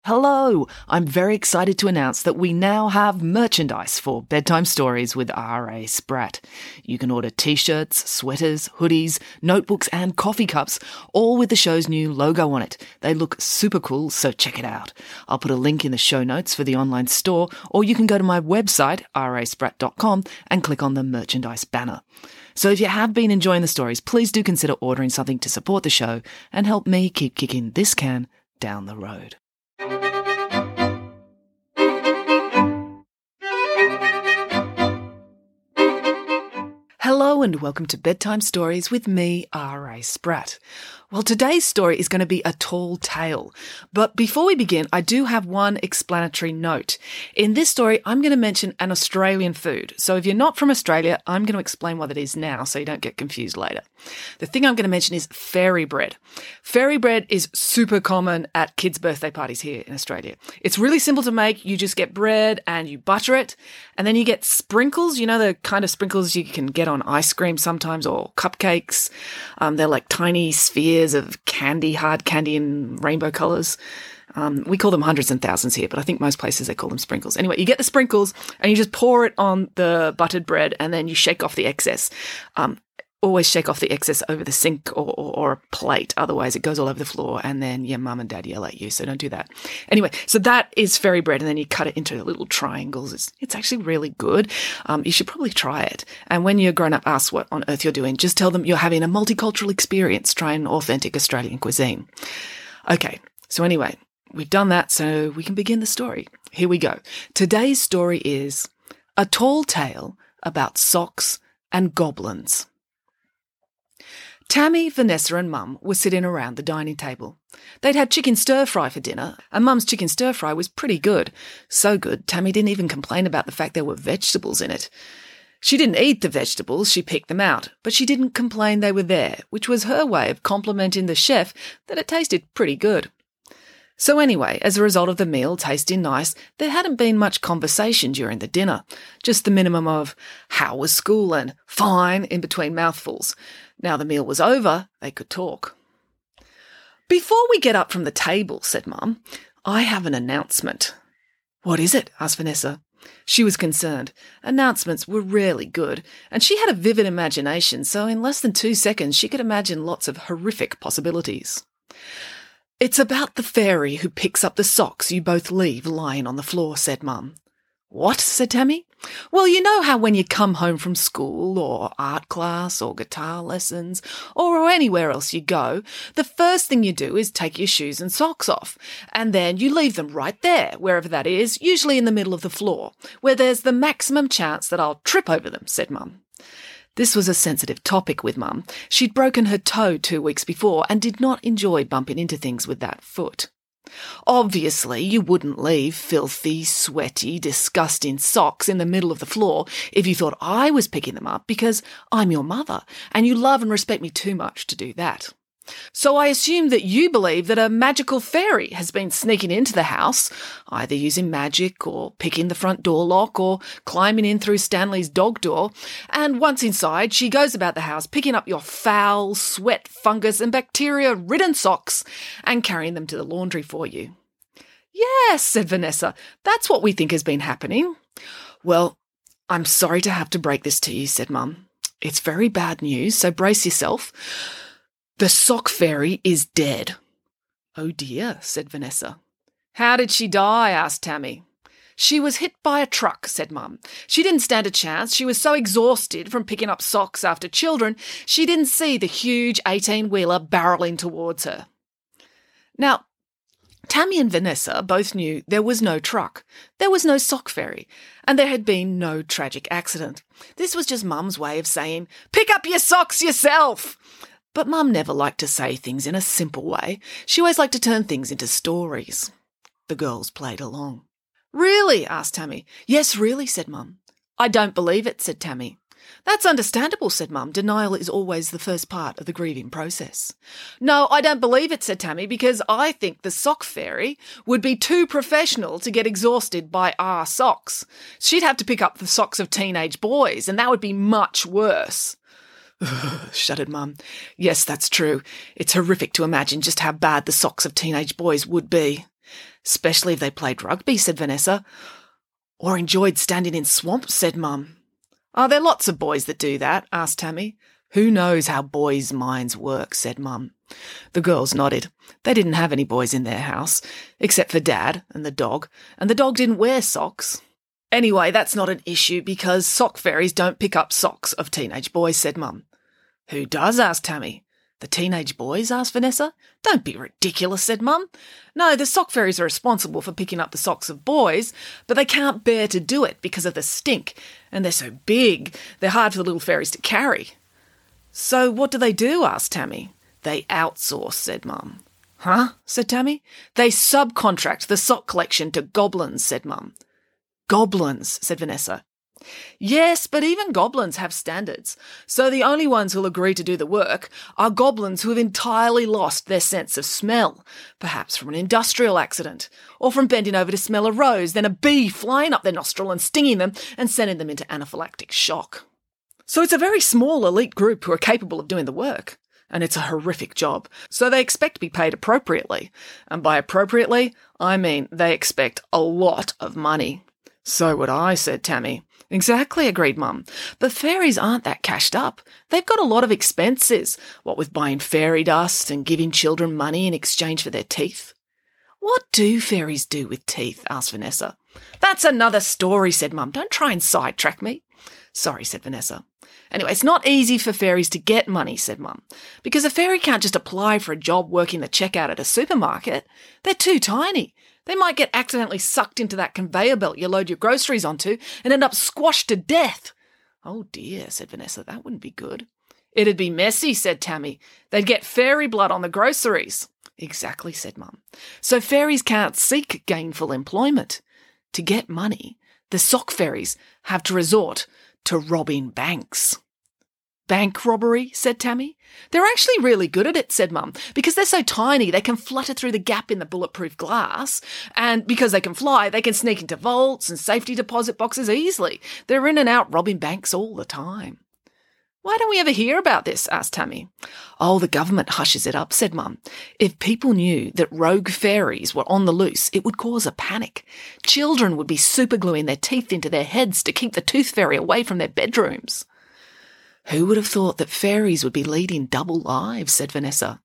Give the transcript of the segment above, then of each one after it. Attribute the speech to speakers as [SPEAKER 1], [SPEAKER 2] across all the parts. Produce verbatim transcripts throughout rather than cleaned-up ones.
[SPEAKER 1] Hello! I'm very excited to announce that we now have merchandise for Bedtime Stories with R A Spratt. You can order t-shirts, sweaters, hoodies, notebooks and coffee cups, all with the show's new logo on it. They look super cool, so check it out. I'll put a link in the show notes for the online store, or you can go to my website, r a spratt dot com, and click on the merchandise banner. So if you have been enjoying the stories, please do consider ordering something to support the show and help me keep kicking this can down the road. Hello and welcome to Bedtime Stories with me, R A Spratt. Well, today's story is going to be a tall tale. But before we begin, I do have one explanatory note. In this story, I'm going to mention an Australian food. So if you're not from Australia, I'm going to explain what it is now so you don't get confused later. The thing I'm going to mention is fairy bread. Fairy bread is super common at kids' birthday parties here in Australia. It's really simple to make. You just get bread and you butter it, and then you get sprinkles. You know the kind of sprinkles you can get on ice cream sometimes, or cupcakes. Um, they're like tiny spheres of candy, hard candy in rainbow colours. Um, we call them hundreds and thousands here, but I think most places they call them sprinkles. Anyway, you get the sprinkles and you just pour it on the buttered bread and then you shake off the excess. Um, always shake off the excess over the sink or, or, or a plate. Otherwise, it goes all over the floor and then your mum and dad yell at you, so don't do that. Anyway, so that is fairy bread, and then you cut it into little triangles. It's, it's actually really good. Um, you should probably try it. And when your grown-up asks what on earth you're doing, just tell them you're having a multicultural experience, trying authentic Australian cuisine. Okay, so anyway, we've done that, so we can begin the story. Here we go. Today's story is A Tall Tale About Socks and Goblins. Tammy, Vanessa and Mum were sitting around the dining table. They'd had chicken stir-fry for dinner, and Mum's chicken stir-fry was pretty good. So good, Tammy didn't even complain about the fact there were vegetables in it. She didn't eat the vegetables, she picked them out, but she didn't complain they were there, which was her way of complimenting the chef that it tasted pretty good. So anyway, as a result of the meal tasting nice, there hadn't been much conversation during the dinner, just the minimum of how was school and fine in between mouthfuls. Now the meal was over, they could talk. Before we get up from the table, said Mum, I have an announcement. What is it? Asked Vanessa. She was concerned. Announcements were rarely good, and she had a vivid imagination, so in less than two seconds she could imagine lots of horrific possibilities. It's about the fairy who picks up the socks you both leave lying on the floor, said Mum. What? Said Tammy. Well, you know how when you come home from school or art class or guitar lessons or anywhere else you go, the first thing you do is take your shoes and socks off, and then you leave them right there, wherever that is, usually in the middle of the floor, where there's the maximum chance that I'll trip over them, said Mum. This was a sensitive topic with Mum. She'd broken her toe two weeks before and did not enjoy bumping into things with that foot. Obviously, you wouldn't leave filthy, sweaty, disgusting socks in the middle of the floor if you thought I was picking them up, because I'm your mother and you love and respect me too much to do that. So I assume that you believe that a magical fairy has been sneaking into the house, either using magic or picking the front door lock or climbing in through Stanley's dog door, and once inside she goes about the house picking up your foul, sweat, fungus and bacteria-ridden socks and carrying them to the laundry for you. Yes, said Vanessa, that's what we think has been happening. Well, I'm sorry to have to break this to you, said Mum. It's very bad news, so brace yourself. The sock fairy is dead. Oh dear, said Vanessa. How did she die? Asked Tammy. She was hit by a truck, said Mum. She didn't stand a chance. She was so exhausted from picking up socks after children, she didn't see the huge eighteen-wheeler barrelling towards her. Now, Tammy and Vanessa both knew there was no truck, there was no sock fairy, and there had been no tragic accident. This was just Mum's way of saying, pick up your socks yourself! But Mum never liked to say things in a simple way. She always liked to turn things into stories. The girls played along. Really? Asked Tammy. Yes, really, said Mum. I don't believe it, said Tammy. That's understandable, said Mum. Denial is always the first part of the grieving process. No, I don't believe it, said Tammy, because I think the sock fairy would be too professional to get exhausted by our socks. She'd have to pick up the socks of teenage boys, and that would be much worse. Shuddered Mum. Yes, that's true. It's horrific to imagine just how bad the socks of teenage boys would be. Especially if they played rugby, said Vanessa. Or enjoyed standing in swamps, said Mum. Are there lots of boys that do that? Asked Tammy. Who knows how boys' minds work, said Mum. The girls nodded. They didn't have any boys in their house, except for Dad and the dog, and the dog didn't wear socks. Anyway, that's not an issue because sock fairies don't pick up socks of teenage boys, said Mum. Who does? Asked Tammy. The teenage boys? Asked Vanessa. Don't be ridiculous, said Mum. No, the sock fairies are responsible for picking up the socks of boys, but they can't bear to do it because of the stink, and they're so big, they're hard for the little fairies to carry. So what do they do? Asked Tammy. They outsource, said Mum. Huh? Said Tammy. They subcontract the sock collection to goblins, said Mum. Goblins, said Vanessa. Yes, but even goblins have standards. So the only ones who'll agree to do the work are goblins who have entirely lost their sense of smell, perhaps from an industrial accident, or from bending over to smell a rose, then a bee flying up their nostril and stinging them and sending them into anaphylactic shock. So it's a very small elite group who are capable of doing the work. And it's a horrific job, so they expect to be paid appropriately. And by appropriately, I mean they expect a lot of money. So would I, said Tammy. Exactly, agreed Mum. But fairies aren't that cashed up. They've got a lot of expenses, what with buying fairy dust and giving children money in exchange for their teeth. What do fairies do with teeth? Asked Vanessa. That's another story, said Mum. Don't try and sidetrack me. Sorry, said Vanessa. Anyway, it's not easy for fairies to get money, said Mum, because a fairy can't just apply for a job working the checkout at a supermarket. They're too tiny. They might get accidentally sucked into that conveyor belt you load your groceries onto and end up squashed to death. Oh dear, said Vanessa, that wouldn't be good. It'd be messy, said Tammy. They'd get fairy blood on the groceries. Exactly, said Mum. So fairies can't seek gainful employment. To get money, the sock fairies have to resort to robbing banks. Bank robbery, said Tammy. They're actually really good at it, said Mum, because they're so tiny they can flutter through the gap in the bulletproof glass, and because they can fly, they can sneak into vaults and safety deposit boxes easily. They're in and out robbing banks all the time. Why don't we ever hear about this? Asked Tammy. Oh, the government hushes it up, said Mum. If people knew that rogue fairies were on the loose, it would cause a panic. Children would be supergluing their teeth into their heads to keep the tooth fairy away from their bedrooms. Who would have thought that fairies would be leading double lives, said Vanessa.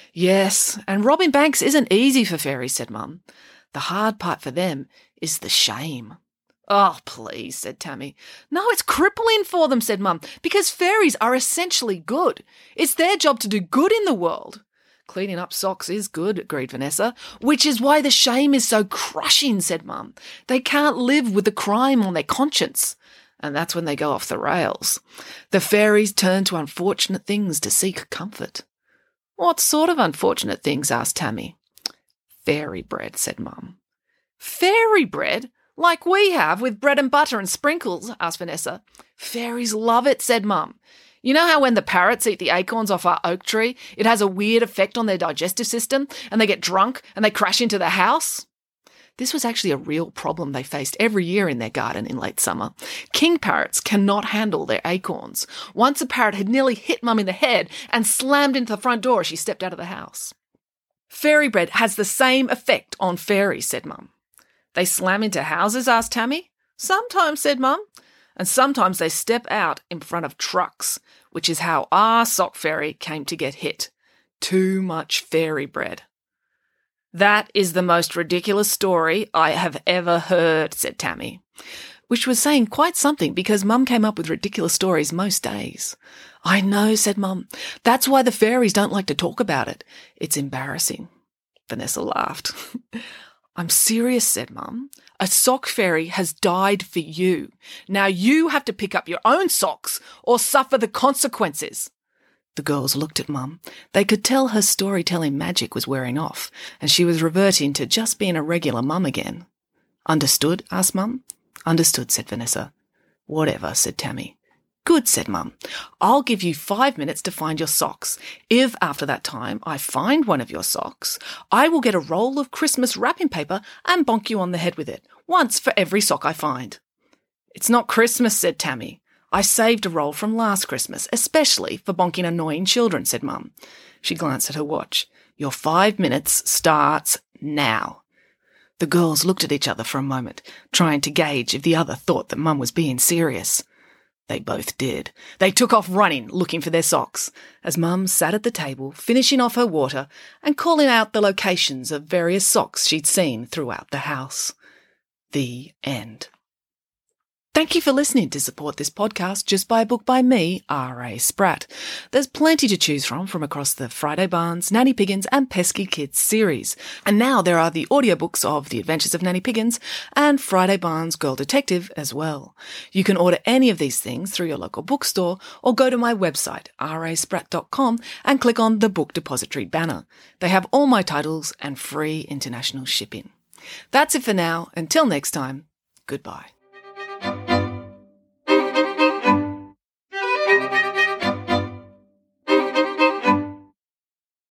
[SPEAKER 1] Yes, and robbing banks isn't easy for fairies, said Mum. The hard part for them is the shame. Oh, please, said Tammy. No, it's crippling for them, said Mum, because fairies are essentially good. It's their job to do good in the world. Cleaning up socks is good, agreed Vanessa, which is why the shame is so crushing, said Mum. They can't live with the crime on their conscience. And that's when they go off the rails. The fairies turn to unfortunate things to seek comfort. What sort of unfortunate things? Asked Tammy. Fairy bread, said Mum. Fairy bread? Like we have with bread and butter and sprinkles? Asked Vanessa. Fairies love it, said Mum. You know how when the parrots eat the acorns off our oak tree, it has a weird effect on their digestive system and they get drunk and they crash into the house? This was actually a real problem they faced every year in their garden in late summer. King parrots cannot handle their acorns. Once a parrot had nearly hit Mum in the head and slammed into the front door as she stepped out of the house. Fairy bread has the same effect on fairies, said Mum. They slam into houses? Asked Tammy. Sometimes, said Mum. And sometimes they step out in front of trucks, which is how our sock fairy came to get hit. Too much fairy bread. That is the most ridiculous story I have ever heard, said Tammy, which was saying quite something because Mum came up with ridiculous stories most days. I know, said Mum. That's why the fairies don't like to talk about it. It's embarrassing. Vanessa laughed. I'm serious, said Mum. A sock fairy has died for you. Now you have to pick up your own socks or suffer the consequences. The girls looked at Mum. They could tell her storytelling magic was wearing off, and she was reverting to just being a regular mum again. Understood? Asked Mum. Understood, said Vanessa. Whatever, said Tammy. Good, said Mum. I'll give you five minutes to find your socks. If after that time I find one of your socks, I will get a roll of Christmas wrapping paper and bonk you on the head with it, once for every sock I find. It's not Christmas, said Tammy. I saved a roll from last Christmas, especially for bonking annoying children, said Mum. She glanced at her watch. Your five minutes starts now. The girls looked at each other for a moment, trying to gauge if the other thought that Mum was being serious. They both did. They took off running, looking for their socks, as Mum sat at the table, finishing off her water and calling out the locations of various socks she'd seen throughout the house. The end. Thank you for listening. To support this podcast, just buy a book by me, R A Spratt. There's plenty to choose from from across the Friday Barnes, Nanny Piggins and Pesky Kids series. And now there are the audiobooks of The Adventures of Nanny Piggins and Friday Barnes Girl Detective as well. You can order any of these things through your local bookstore or go to my website, r a spratt dot com, and click on the Book Depository banner. They have all my titles and free international shipping. That's it for now. Until next time, goodbye.